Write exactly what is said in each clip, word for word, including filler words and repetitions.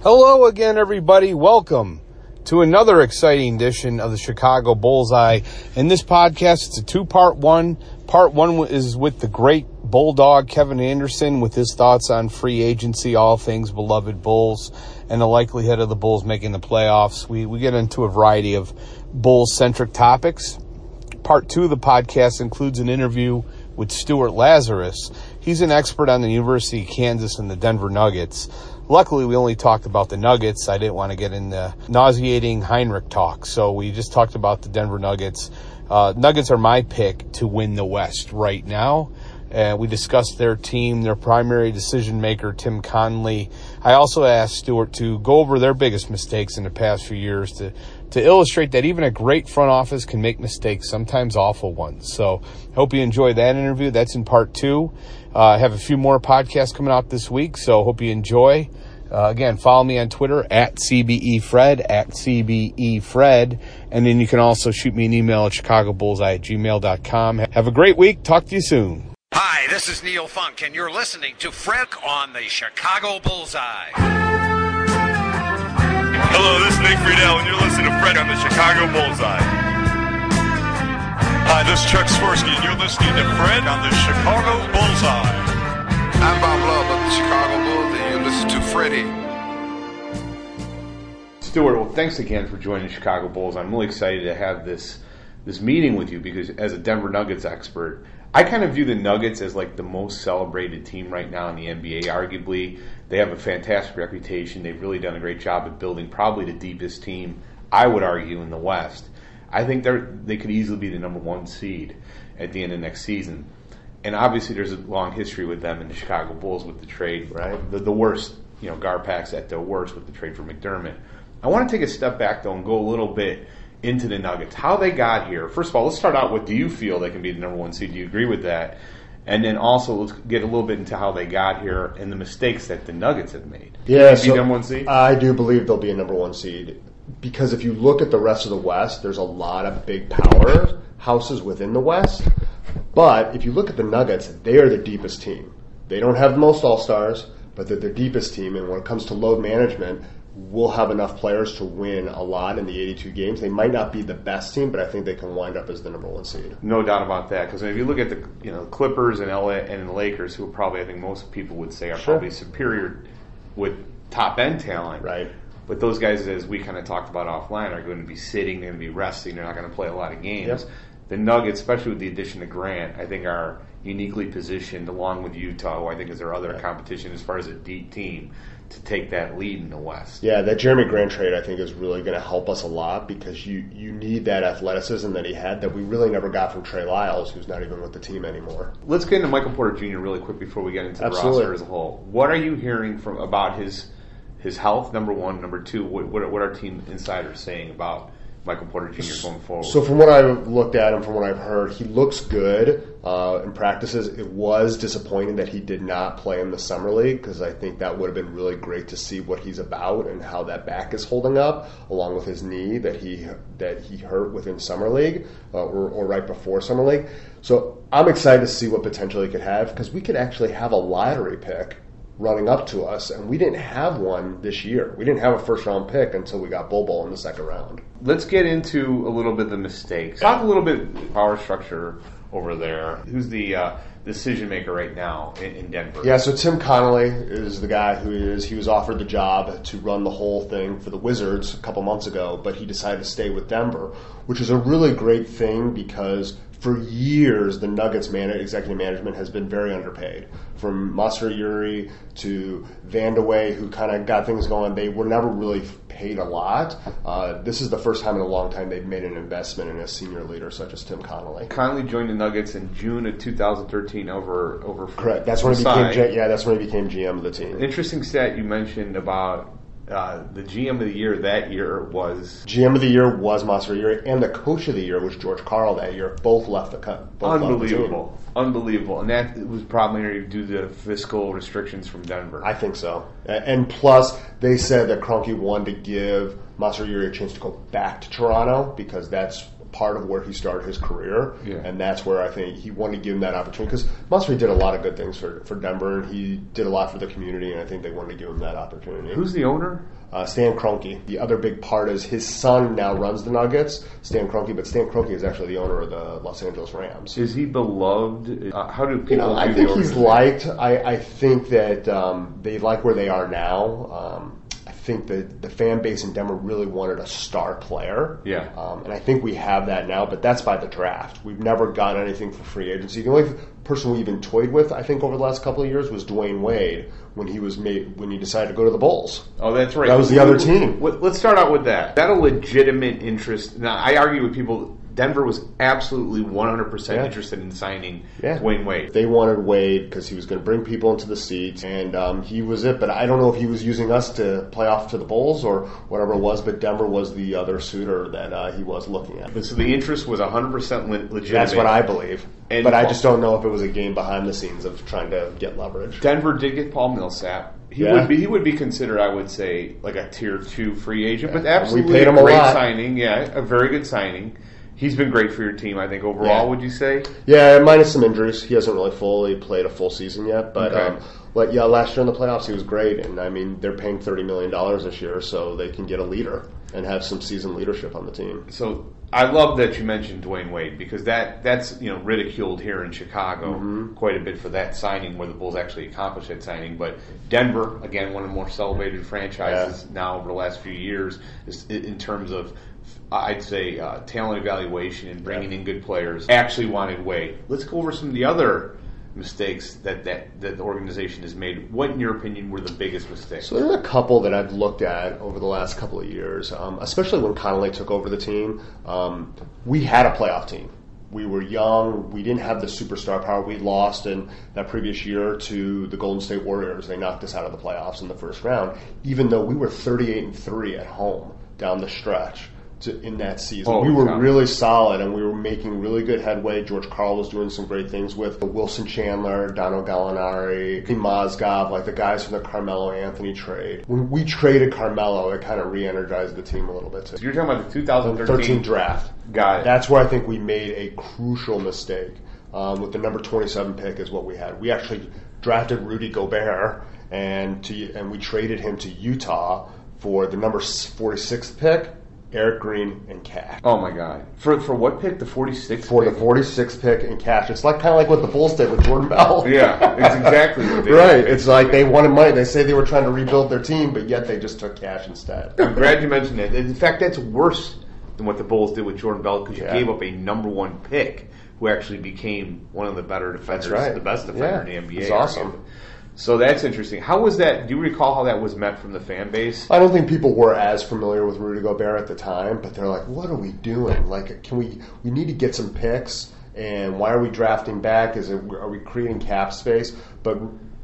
Hello again, everybody. Welcome to another exciting edition of the Chicago Bullseye. In this podcast, it's a two-part one. Part one is with the great Bulldog, Kevin Anderson, with his thoughts on free agency, all things beloved Bulls, and the likelihood of the Bulls making the playoffs. We, we get into a variety of Bulls-centric topics. Part two of the podcast includes an interview with Stuart Lazarus. He's an expert on the University of Kansas and the Denver Nuggets. Luckily, we only talked about the Nuggets. I didn't want to get into nauseating Heinrich talk, so we just talked about the Denver Nuggets. Uh, Nuggets are my pick to win the West right now. Uh, we discussed their team, their primary decision maker, Tim Connelly. I also asked Stuart to go over their biggest mistakes in the past few years to, to illustrate that even a great front office can make mistakes, sometimes awful ones. So hope you enjoyed that interview. That's in part two. Uh, I have a few more podcasts coming out this week, so hope you enjoy. Uh, again, follow me on Twitter at C B E Fred, at C B E Fred, and then you can also shoot me an email at chicago bullseye at gmail dot com. Have a great week. Talk to you soon. Hi, this is Neil Funk, and you're listening to Fred on the Chicago Bullseye. Hello, this is Nick Friedel, and you're listening to Fred on the Chicago Bullseye. Hi, this is Chuck Swirsky, and you're listening to Fred on the Chicago Bullseye. I'm Bob Love of the Chicago Bulls, and you listen to Freddie. Stuart, well, thanks again for joining the Chicago Bulls. I'm really excited to have this this meeting with you because as a Denver Nuggets expert, I kind of view the Nuggets as like the most celebrated team right now in the N B A. Arguably, they have a fantastic reputation. They've really done a great job of building probably the deepest team, I would argue, in the West. I think they they could easily be the number one seed at the end of next season. And obviously, there's a long history with them in the Chicago Bulls with the trade, right? The, the worst, you know, Garpax at their worst with the trade for McDermott. I want to take a step back, though, and go a little bit into the Nuggets. How they got here. First of all, let's start out with, do you feel they can be the number one seed? Do you agree with that? And then also, let's get a little bit into how they got here and the mistakes that the Nuggets have made. Yeah, so number one seed? I do believe they'll be a number one seed. Because if you look at the rest of the West, there's a lot of big power houses within the West. But if you look at the Nuggets, they are the deepest team. They don't have the most all-stars, but they're the deepest team. And when it comes to load management, we'll have enough players to win a lot in the eighty-two games. They might not be the best team, but I think they can wind up as the number one seed. No doubt about that. Because if you look at the you know Clippers and L A and the Lakers, who probably I think most people would say are sure. probably superior with top-end talent. Right. But those guys, as we kind of talked about offline, are going to be sitting, they're going to be resting, they're not going to play a lot of games. Yep. The Nuggets, especially with the addition of Grant, I think are uniquely positioned, along with Utah, who I think is their other yeah. competition as far as a deep team, to take that lead in the West. Yeah, that Jeremy Grant trade I think is really going to help us a lot because you, you need that athleticism that he had that we really never got from Trey Lyles, who's not even with the team anymore. Let's get into Michael Porter Junior really quick before we get into the Absolutely. roster as a whole. What are you hearing from about his his health, number one? Number two, what, what, what are team insiders saying about Michael Porter Junior going forward? So from what I've looked at and from what I've heard, he looks good uh, in practices. It was disappointing that he did not play in the summer league because I think that would have been really great to see what he's about and how that back is holding up, along with his knee that he that he hurt within summer league uh, or, or right before summer league. So I'm excited to see what potential he could have because we could actually have a lottery pick running up to us, and we didn't have one this year. We didn't have a first-round pick until we got Bol Bol in the second round. Let's get into a little bit of the mistakes. Talk a little bit power structure over there. Who's the uh, decision maker right now in, in Denver? Yeah, so Tim Connelly is the guy who is, he was offered the job to run the whole thing for the Wizards a couple months ago, but he decided to stay with Denver, which is a really great thing because for years, the Nuggets man- executive management has been very underpaid. From Masai Ujiri to Vandeweghe, who kind of got things going, they were never really paid a lot. Uh, this is the first time in a long time they've made an investment in a senior leader such as Tim Connelly. Connelly joined the Nuggets in June of two thousand thirteen over over. Correct. That's when he became. G- yeah, that's when he became G M of the team. Interesting stat you mentioned about. Uh, the G M of the year that year was... G M of the year was Masai Ujiri, and the coach of the year was George Karl that year. Both left the cut. Unbelievable. Unbelievable. And that was probably due to fiscal restrictions from Denver. I think so. And plus, they said that Kroenke wanted to give Masai Ujiri a chance to go back to Toronto because that's part of where he started his career, yeah. and that's where I think he wanted to give him that opportunity because Masai did a lot of good things for, for Denver, and he did a lot for the community, and I think they wanted to give him that opportunity. Who's the owner? Uh, Stan Kroenke. The other big part is his son now runs the Nuggets, Stan Kroenke, but Stan Kroenke is actually the owner of the Los Angeles Rams. Is he beloved? Uh, how do people you know, I view think the he's liked. I, I think that um, they like where they are now. Um, I think that the fan base in Denver really wanted a star player. Yeah. Um, and I think we have that now, but that's by the draft. We've never gotten anything for free agency. The only person we even toyed with, I think, over the last couple of years was Dwayne Wade when he was made when he decided to go to the Bulls. Oh, that's right. That was the other team. Let's start out with that. Is that a legitimate interest? Now, I argue with people. Denver was absolutely one hundred percent yeah. interested in signing yeah. Dwayne Wade. They wanted Wade because he was going to bring people into the seats, and um, he was it. But I don't know if he was using us to play off to the Bulls or whatever it was, but Denver was the other suitor that uh, he was looking at. But so the interest was one hundred percent le- legitimate. That's what I believe. And but I Paul, just don't know if it was a game behind the scenes of trying to get leverage. Denver did get Paul Millsap. He yeah. would be he would be considered, I would say, like a tier two free agent, yeah. but absolutely we paid him a great a lot. signing. Yeah, a very good signing. He's been great for your team, I think, overall, yeah. would you say? Yeah, minus some injuries. He hasn't really fully played a full season yet. But, okay. um, but yeah, last year in the playoffs, he was great. And, I mean, they're paying thirty million dollars this year so they can get a leader and have some seasoned leadership on the team. So I love that you mentioned Dwayne Wade because that that's you know ridiculed here in Chicago mm-hmm. quite a bit for that signing where the Bulls actually accomplished that signing. But Denver, again, one of the more celebrated franchises yeah. now over the last few years is in terms of I'd say uh, talent evaluation and bringing yeah. in good players, actually wanted Wade. Let's go over some of the other mistakes that, that, that the organization has made. What, in your opinion, were the biggest mistakes? So there are a couple that I've looked at over the last couple of years, um, especially when Connolly took over the team. Um, we had a playoff team. We were young. We didn't have the superstar power. We lost in that previous year to the Golden State Warriors. They knocked us out of the playoffs in the first round, even though we were thirty-eight and three at home down the stretch. To, in that season. Oh, we were God. really solid and we were making really good headway. George Karl was doing some great things with Wilson Chandler, Dono Gallinari, Mozgov, like the guys from the Carmelo Anthony trade. When we traded Carmelo, it kind of re-energized the team a little bit too. So you're talking about the two thousand thirteen thirteen draft. Got it. That's where I think we made a crucial mistake. Um, with the number twenty-seven pick is what we had. We actually drafted Rudy Gobert and to, and we traded him to Utah for the number forty-sixth pick. Eric Green and cash. Oh my God! For for what pick? The forty-sixth. For pick? the forty-sixth pick and cash. It's like kind of like what the Bulls did with Jordan Bell. Yeah, it's exactly what they right. did. It's like they wanted money. They say they were trying to rebuild their team, but yet they just took cash instead. I'm glad you mentioned that. In fact, that's worse than what the Bulls did with Jordan Bell because you yeah. gave up a number one pick who actually became one of the better defenders, that's right. the best defender yeah. in the N B A. It's awesome. So that's interesting. How was that? Do you recall how that was met from the fan base? I don't think people were as familiar with Rudy Gobert at the time, but they're like, what are we doing? Like, can we, we need to get some picks, and why are we drafting back? Is it, are we creating cap space? But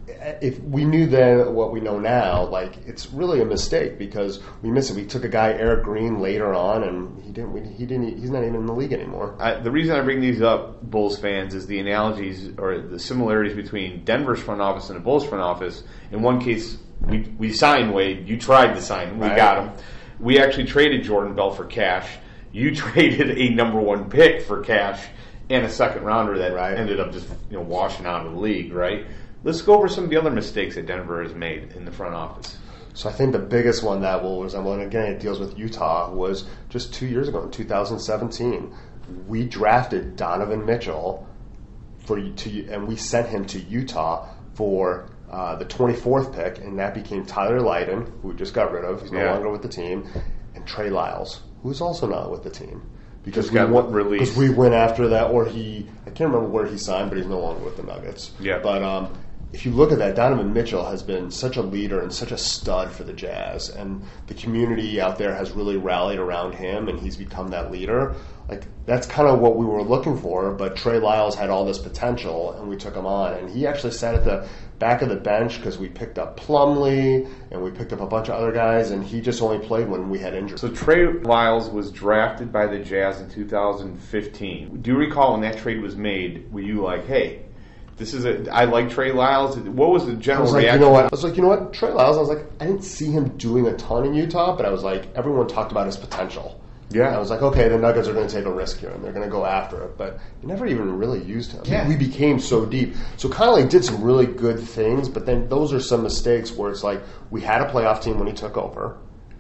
if we knew then what we know now, like, it's really a mistake because we missed it. We took a guy, Eric Green, later on, and he didn't, we, he didn't, he's not even in the league anymore. I, the reason I bring these up, Bulls fans, is the analogies or the similarities between Denver's front office and the Bulls front office. In one case, we we signed Wade. You tried to sign him. We right. got him. We actually traded Jordan Bell for cash. You traded a number one pick for cash and a second rounder that right. ended up just you know washing out of the league, right? Let's go over some of the other mistakes that Denver has made in the front office. So I think the biggest one that will resemble, and again it deals with Utah, was just two years ago in two thousand seventeen. We drafted Donovan Mitchell for to, and we sent him to Utah for uh, the twenty-fourth pick, and that became Tyler Lydon, who we just got rid of. He's no yeah. longer with the team, and Trey Lyles, who's also not with the team. Because just we got went, released. Because we went after that, or he, I can't remember where he signed, but he's no longer with the Nuggets. Yeah. But um, if you look at that, Donovan Mitchell has been such a leader and such a stud for the Jazz, and the community out there has really rallied around him, and he's become that leader. Like, that's kind of what we were looking for, but Trey Lyles had all this potential, and we took him on. And he actually sat at the back of the bench because we picked up Plumlee, and we picked up a bunch of other guys, and he just only played when we had injuries. So Trey Lyles was drafted by the Jazz in two thousand fifteen. Do you recall when that trade was made, were you like, hey, this is a, I like Trey Lyles? What was the I general was like, reaction? you know what? I was like, you know what? Trey Lyles, I was like, I didn't see him doing a ton in Utah, but I was like, everyone talked about his potential. Yeah. And I was like, okay, the Nuggets are going to take a risk here, and they're going to go after it. But you never even really used him. Yeah. We became so deep. So Connolly did some really good things, but then those are some mistakes where it's like, we had a playoff team when he took over.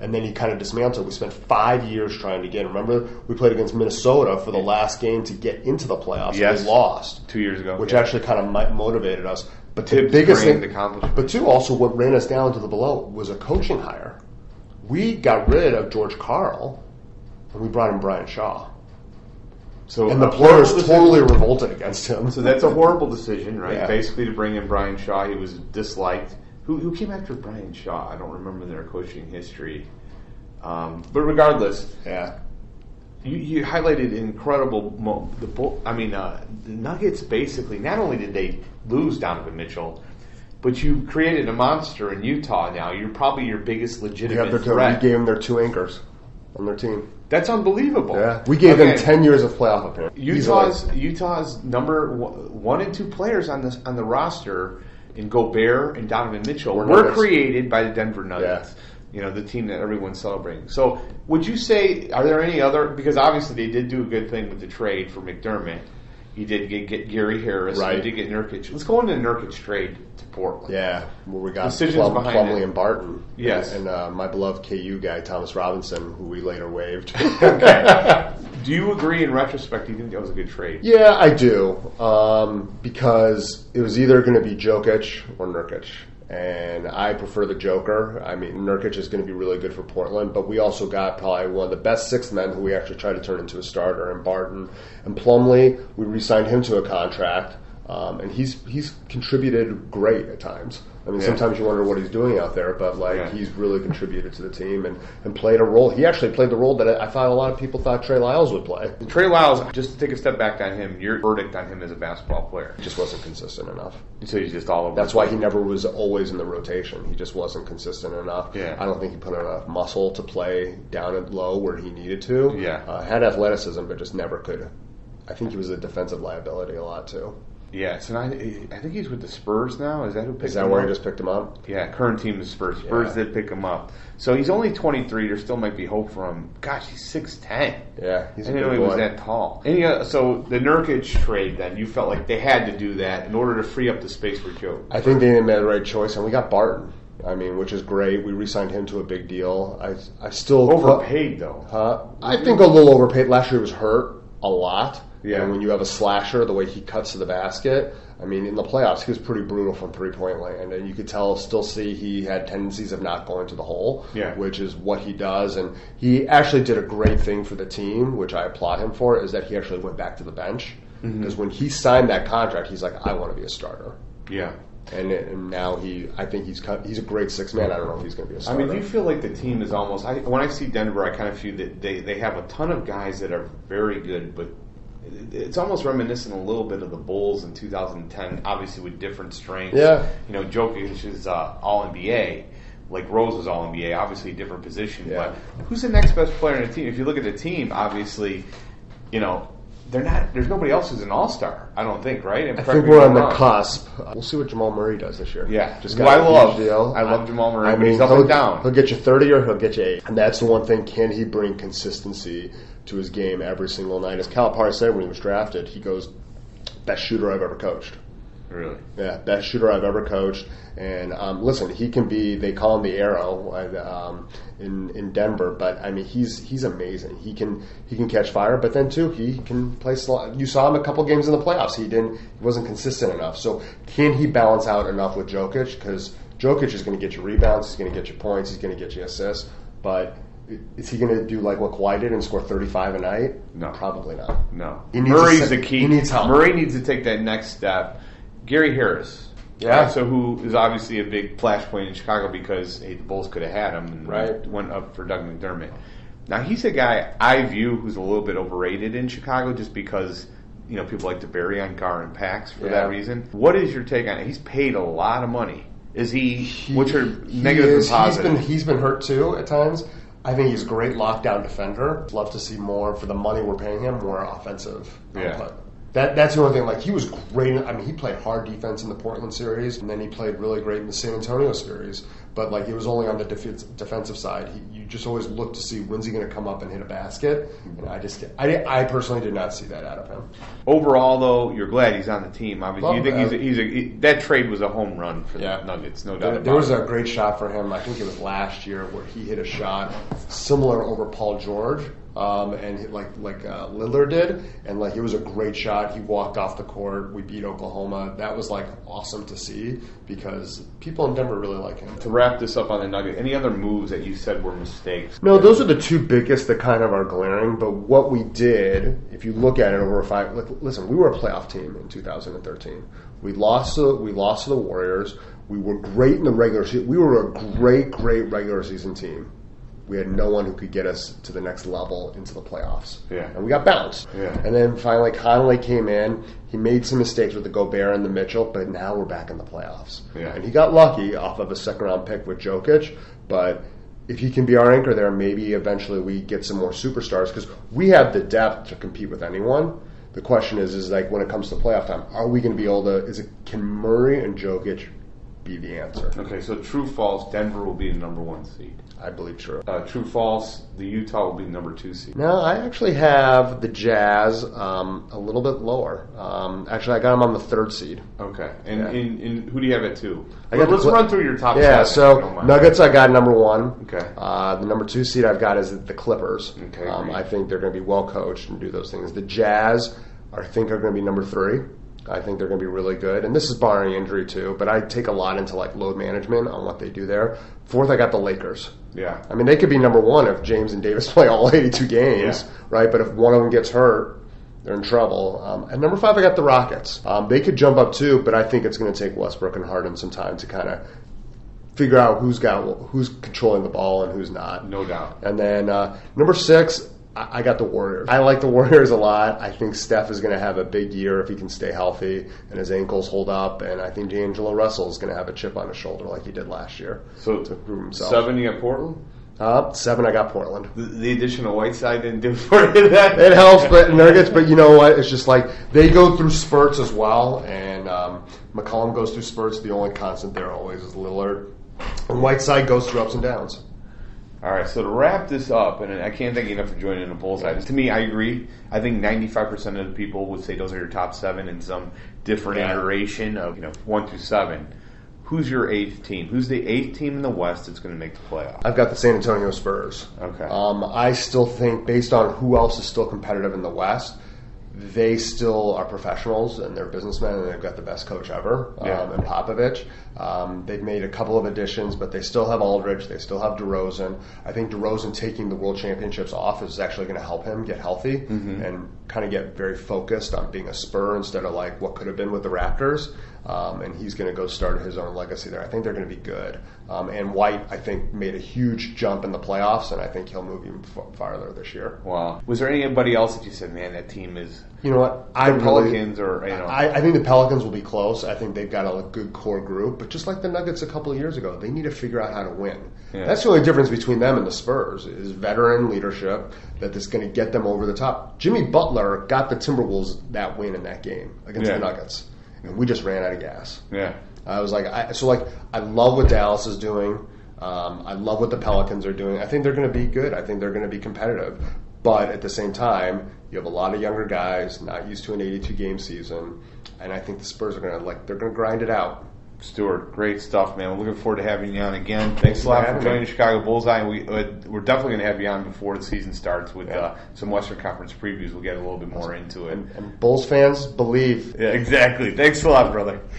and then he kind of dismantled. We spent five years trying to get him. Remember, we played against Minnesota for the last game to get into the playoffs. Yes. And we lost. Two years ago. Which yeah. actually kind of motivated us. But the Tibbs biggest grand thing, accomplishment. but two, also what ran us down to the below was a coaching hire. We got rid of George Karl, and we brought in Brian Shaw. So And the a players horrible totally decision. revolted against him. So that's a horrible decision, right? Yeah. Basically, to bring in Brian Shaw, he was disliked. Who, who came after Brian Shaw? I don't remember their coaching history. Um, but regardless, Yeah. you, you highlighted incredible. Mo- the Bull, I mean, uh, the Nuggets basically not only did they lose Donovan Mitchell, but you created a monster in Utah. Now you're probably your biggest We, legitimate have their, threat. we gave them their two anchors on their team. That's unbelievable. Yeah. We gave Okay. them ten years of playoff appearance. Utah's Easily. Utah's number one, one and two players on this on the roster in Gobert and Donovan Mitchell We're were Nuggets. created by the Denver Nuggets. Yeah. You know, the team that everyone's celebrating. So, would you say are there any other? Because obviously they did do a good thing with the trade for McDermott. He did get, get Gary Harris. Right. He did get Nurkic. Let's go into the Nurkic trade to Portland. Yeah, where we got Decisions Plum, behind Plumlee it. and Barton. Yes. And, and uh, my beloved K U guy, Thomas Robinson, who we later waived. Okay. Do you agree in retrospect? Do you think that was a good trade? Yeah, I do. Um, because it was either going to be Jokic or Nurkic. And I prefer the Joker. I mean, Nurkic is going to be really good for Portland, but we also got probably one of the best sixth men who we actually tried to turn into a starter, and Barton. And Plumlee, we re-signed him to a contract, um, and he's he's contributed great at times. I mean, Yeah. sometimes you wonder what he's doing out there, but like Yeah. he's really contributed to the team and, and played a role. He actually played the role that I thought a lot of people thought Trey Lyles would play. Trey Lyles, just to take a step back on him, your verdict on him as a basketball player. He just wasn't consistent enough. So he's just all over. That's the why place. he never was always in the rotation. He just wasn't consistent enough. Yeah. I don't think he put enough muscle to play down and low where he needed to. Yeah. Uh, had athleticism, but just never could. I think he was a defensive liability a lot too. Yes, and I, I think he's with the Spurs now. Is that who picked Is that him where up? he just picked him up? Yeah, current team is Spurs. Spurs Yeah. did pick him up. So he's only twenty-three. There still might be hope for him. Gosh, he's six ten. Yeah, he's I a didn't know big he was boy. that tall. Any, uh, so the Nurkic trade, then, you felt like they had to do that in order to free up the space for Joe. I think they made the right choice, and we got Barton. I mean, which is great. We re-signed him to a big deal. I I still Overpaid, though. Huh? I think a little overpaid. Last year he was hurt a lot. Yeah. And when you have a slasher, the way he cuts to the basket, I mean, in the playoffs, he was pretty brutal from three-point land. And you could tell, still see he had tendencies of not going to the hole, Yeah. which is what he does. And he actually did a great thing for the team, which I applaud him for, is that he actually went back to the bench. Because when he signed that contract, he's like, I want to be a starter. Yeah. And, and now he, I think he's cut, he's a great six man. I don't know if he's going to be a I starter. mean, do you feel like the team is almost... I, when I see Denver, I kind of feel that they, they have a ton of guys that are very good, but it- it's almost reminiscent a little bit of the Bulls in two thousand ten, obviously with different strengths. Yeah. You know, Jokic is uh, all N B A. Like Rose was all N B A, obviously a different position. Yeah. But who's the next best player in the team? If you look at the team, obviously, you know, they're not. There's nobody else who's an all-star, I don't think, right? And I correct think me if we're I'm on the wrong. cusp. We'll see what Jamal Murray does this year. Yeah. just Who got I a love. huge deal. I love Jamal Murray, I but mean, he's up he'll, and down. He'll get you thirty or he'll get you eight, and that's the one thing. Can he bring consistency to his game every single night? As Calipari said when he was drafted, he goes, "Best shooter I've ever coached." Really? Yeah, best shooter I've ever coached. And um, listen, he can be. They call him the Arrow um, in in Denver, but I mean, he's he's amazing. He can he can catch fire, but then too he can play. Sl- you saw him a couple games in the playoffs. He didn't. He wasn't consistent enough. So can he balance out enough with Jokic? Because Jokic is going to get you rebounds. He's going to get you points. He's going to get you assists. But is he going to do like what Kawhi did and score thirty-five a night? No. Probably not. No. He needs Murray's to- the key. he needs help. Murray needs to take that next step. Gary Harris. Yeah. Right, so who is obviously a big flashpoint in Chicago because hey, the Bulls could have had him and Right. went up for Doug McDermott. Now he's a guy I view who's a little bit overrated in Chicago just because you know people like to bury on Gar and Pax for Yeah. that reason. What is your take on it? He's paid a lot of money. Is he? what's your He negative is- and positive? He's been he's been hurt too at times. I think he's a great lockdown defender. Love to see more for the money we're paying him, more offensive Yeah. output. That that's the only thing. Like he was great. I mean, he played hard defense in the Portland series, and then he played really great in the San Antonio series. but like it was only on the def- defensive side. He, you just always look to see when's he going to come up and hit a basket, and I just I, I personally did not see that out of him. Overall, though, you're glad he's on the team. Obviously, Love you think that. he's a, he's a that trade was a home run for Yeah. the Nuggets, no doubt There, about there was it. a great shot for him. I think it was last year where he hit a shot similar over Paul George, um, and hit like like uh, Lillard did, and like it was a great shot. He walked off the court. We beat Oklahoma. That was like awesome to see because people in Denver really like him. To wrap this up on the Nuggets, any other moves that you said were mistakes? No, those are the two biggest that kind of are glaring. But what we did, if you look at it over five, like, listen, we were a playoff team in two thousand thirteen. We lost to we lost to the Warriors. We were great in the regular season. We were a great, great regular season team. We had no one who could get us to the next level into the playoffs. Yeah. And we got bounced. Yeah. And then finally Connolly came in. He made some mistakes with the Gobert and the Mitchell, but now we're back in the playoffs. Yeah. And he got lucky off of a second round pick with Jokic, but if he can be our anchor there, maybe eventually we get some more superstars because we have the depth to compete with anyone. The question is, is like when it comes to playoff time, are we going to be able to? Is it can Murray and Jokic be the answer? Okay, so true false, Denver will be the number one seed. I believe true. Uh, true false, the Utah will be the number two seed. No, I actually have the Jazz um, a little bit lower. Um, actually, I got them on the third seed. Okay, and, Yeah. and, and who do you have at two? I got Let's the Cl- run through your top Yeah, seven. if you don't so mind. Nuggets I got number one. Okay. Uh, the number two seed I've got is the Clippers. Okay, Um, great. I think they're going to be well coached and do those things. The Jazz, I think, are going to be number three. I think they're going to be really good. And this is barring injury, too. But I take a lot into like load management on what they do there. Fourth, I got the Lakers. Yeah. I mean, they could be number one if James and Davis play all eighty-two games, Yeah. right? But if one of them gets hurt, they're in trouble. Um, and number five, I got the Rockets. Um, they could jump up too, but I think it's going to take Westbrook and Harden some time to kind of figure out who's got who's controlling the ball and who's not. No doubt. And then uh, number six, I, I got the Warriors. I like the Warriors a lot. I think Steph is going to have a big year if he can stay healthy and his ankles hold up. And I think D'Angelo Russell is going to have a chip on his shoulder like he did last year. So to prove himself. seven, you got Portland? Uh, seven, I got Portland. The, the addition of Whiteside didn't do for you that. It helps, but Nuggets. But you know what? It's just like they go through spurts as well, and um, McCollum goes through spurts. The only constant there always is Lillard, and Whiteside goes through ups and downs. All right, so to wrap this up, and I can't thank you enough for joining the Bullseye. To me, I agree. I think ninety-five percent of the people would say those are your top seven in some different Yeah. iteration of you know one through seven. Who's your eighth team? Who's the eighth team in the West that's going to make the playoff? I've got the San Antonio Spurs. Okay. Um, I still think, based on who else is still competitive in the West, they still are professionals and they're businessmen and they've got the best coach ever, um, Yeah. in Popovich. Um, they've made a couple of additions, but they still have Aldridge. They still have DeRozan. I think DeRozan taking the World Championships off is actually going to help him get healthy Mm-hmm. and kind of get very focused on being a Spur instead of like what could have been with the Raptors. Um, and he's going to go start his own legacy there. I think they're going to be good. Um, and White, I think, made a huge jump in the playoffs, and I think he'll move even f- farther this year. Wow. Was there anybody else that you said, man, that team is You know what? I the really- Pelicans or you know? I, I think the Pelicans will be close. I think they've got a good core group, but just like the Nuggets a couple of years ago, they need to figure out how to win. Yeah. That's the only difference between them and the Spurs is veteran leadership that is going to get them over the top. Jimmy Butler got the Timberwolves that win in that game against Yeah. the Nuggets, and we just ran out of gas. yeah. I was like, I, so like, I love what Dallas is doing. Um, I love what the Pelicans are doing. I think they're going to be good. I think they're going to be competitive. But at the same time, you have a lot of younger guys not used to an eighty-two game season, and I think the Spurs are going to like they're going to grind it out. Stuart, great stuff, man. We're looking forward to having you on again. Thanks a for lot for having joining me. the Chicago Bullseye. And we, uh, we're definitely going to have you on before the season starts with Yeah. uh, some Western Conference previews. We'll get a little bit more into it. And, and Bulls fans believe. Yeah, exactly. Thanks a lot, brother.